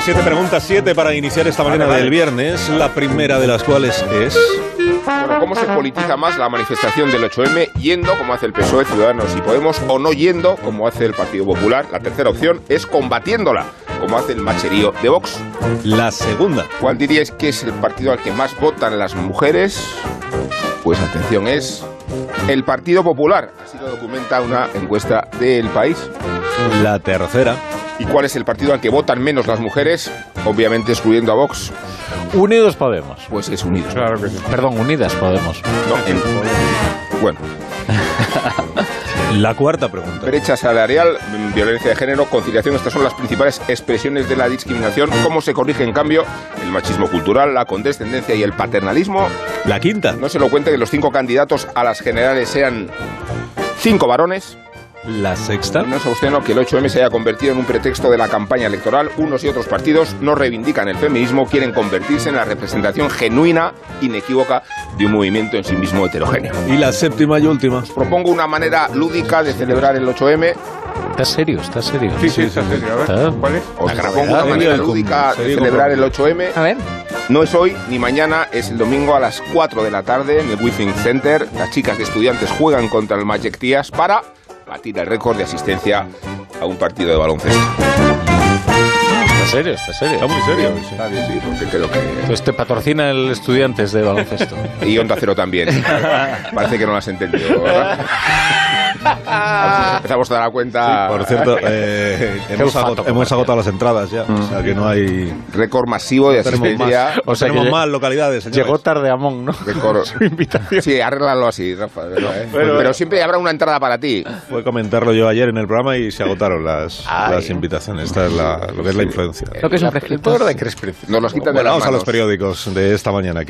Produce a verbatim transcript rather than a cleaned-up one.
Siete preguntas, siete para iniciar esta mañana vale, vale. del viernes, la primera de las cuales es... Bueno, ¿cómo se politiza más la manifestación del ocho eme yendo, como hace el P S O E, Ciudadanos y Podemos, o no yendo, como hace el Partido Popular? La tercera opción es combatiéndola, como hace el macherío de Vox. La segunda. ¿Cuál diríais que es el partido al que más votan las mujeres? Pues atención, es el Partido Popular. Así lo documenta una encuesta del País. La tercera. ¿Y cuál es el partido al que votan menos las mujeres? Obviamente excluyendo a Vox. Unidos Podemos. Pues es Unidos. Claro que sí. Perdón, Unidas Podemos. No, en... Bueno. La cuarta pregunta. Brecha salarial, violencia de género, conciliación. Estas son las principales expresiones de la discriminación. ¿Cómo se corrige, en cambio, el machismo cultural, la condescendencia y el paternalismo? La quinta. No se lo cuente que los cinco candidatos a las generales sean cinco varones. La sexta. No es obsceno que el ocho eme se haya convertido en un pretexto de la campaña electoral. Unos y otros partidos no reivindican el feminismo, quieren convertirse en la representación genuina, inequívoca, de un movimiento en sí mismo heterogéneo. Y la séptima y última. Os propongo una manera lúdica de celebrar el ocho eme. ¿Está serio? ¿Está serio? Sí, sí, está serio. A ver, ¿cuál es? Os propongo una manera lúdica de celebrar el ocho eme. A ver. No es hoy ni mañana, es el domingo a las cuatro de la tarde en el Withing Center. Las chicas de Estudiantes juegan contra el Magic Tías para batir el récord de asistencia a un partido de baloncesto. Está serio, está serio. Está muy serio. Sí, está bien, sí, porque creo que... Entonces te patrocina el Estudiantes de baloncesto. Y Onda Cero también. Parece que no lo has entendido, ¿verdad? Empezamos a dar cuenta. Sí, por cierto, eh, hemos, agotado, hemos agotado las entradas ya. Mm. O sea que no hay. Récord masivo de asistencia. O sea, tenemos más localidades, señores. Llegó tarde Amón, ¿no? Récord. Su invitación. Sí, arréglalo así, Rafa. ¿Eh? Pero, pero siempre habrá una entrada para ti. Fue comentarlo yo ayer en el programa y se agotaron las, las invitaciones. Esta es la, lo que es la influencia. Lo que es un prescriptor de Crespi. Nos los quitan bueno, de las vamos manos. A los periódicos de esta mañana.